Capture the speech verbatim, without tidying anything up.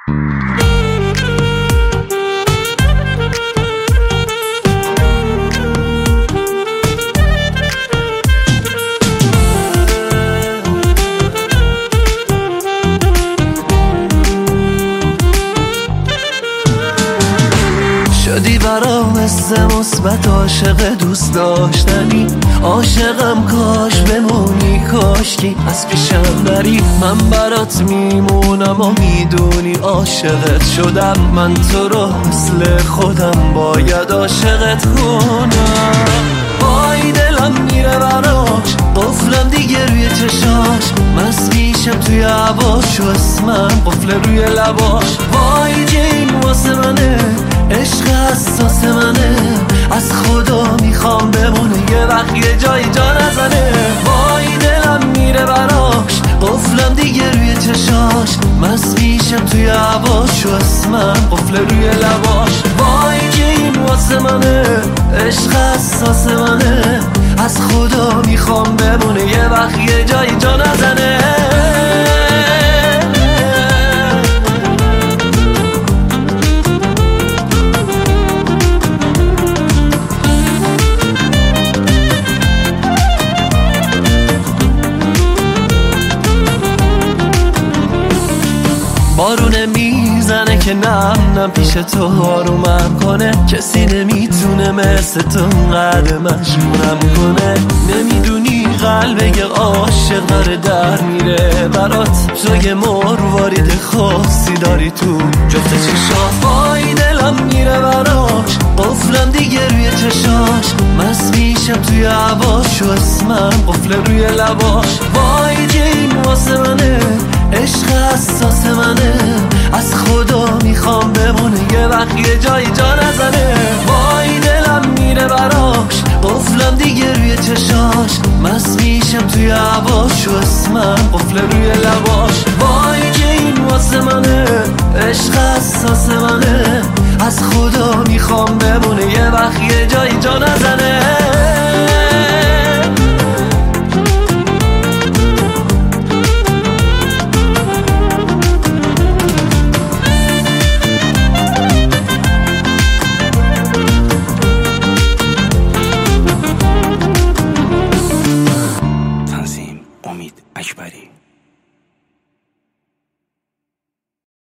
شدی برام حس مثبت، عاشق دوست داشتنی، عاشقم کاش بمونی، کاشکی از پیشم نری. من برات میمونم و میدونی عاشقت شدم، من تو رو مثل خودم باید عاشقت کنم. وای دلم میره براش، قفلم دیگه روی چشاش، مست میشم توی هواش و اسمم قفل روی لباش. وای جین واسه منه، عشق حساس منه، از خدا میخوام بمونه یه وقت یه جایی جا نزنه. وای دلم میره براش، قفلم دیگه روی چشاش، مست میشم توی هواش و اسمم قفل روی لباش. وای که این واسه منه، عشق حساس منه، از خدا میخوام بمونه یه وقت یه جایی جا نزنه. بارونه میزنه که نم نم پیش تو آرومم کنه، کسی نمیتونه مثل تو قدر مجبورم کنه. نمیدونی قلب یه عاشق داره در میره برات، تو یه مروارید خاصی داری تو جفت چشات. وای دلم میره براش، قفلم دیگه روی چشاش، مست میشم توی هواش و اسمم قفل روی لباش. وای که این واسه منه، عشق حساس منه، از خدا میخوام بمونه یه وقت یه جایی جا نزنه. وای دلم میره براش، قفلم دیگه روی چشاش، مست میشم توی هواش و اسمم قفل روی لباش. وای که این واسه منه، عشق حساس منه، از خدا میخوام بمونه یه وقت یه جایی جا نزنه.